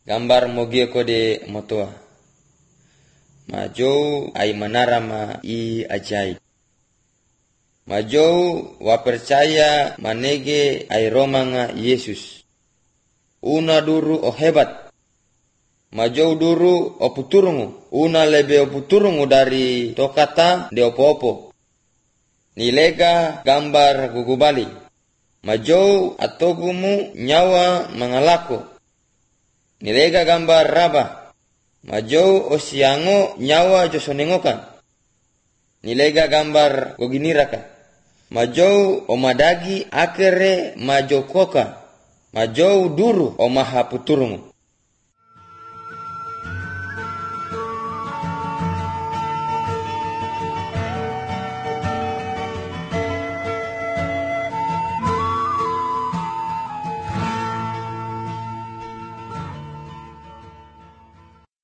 Gambar mogio kode motoa. Majou ai manarama i ajaib. Majou wa percaya manege ai romanga Yesus. Una duru o hebat. Majou duru o puturungu. Una lebe o puturungu dari tokata de opo-opo. Nilega gambar gugubali. Majou atogumu nyawa mangalako. Nilega gambar raba. Majou osiango nyawa josonengokan. Nilega gambar goginiraka. Majou omadagi akere majokoka. Majou duru o maha puturungu.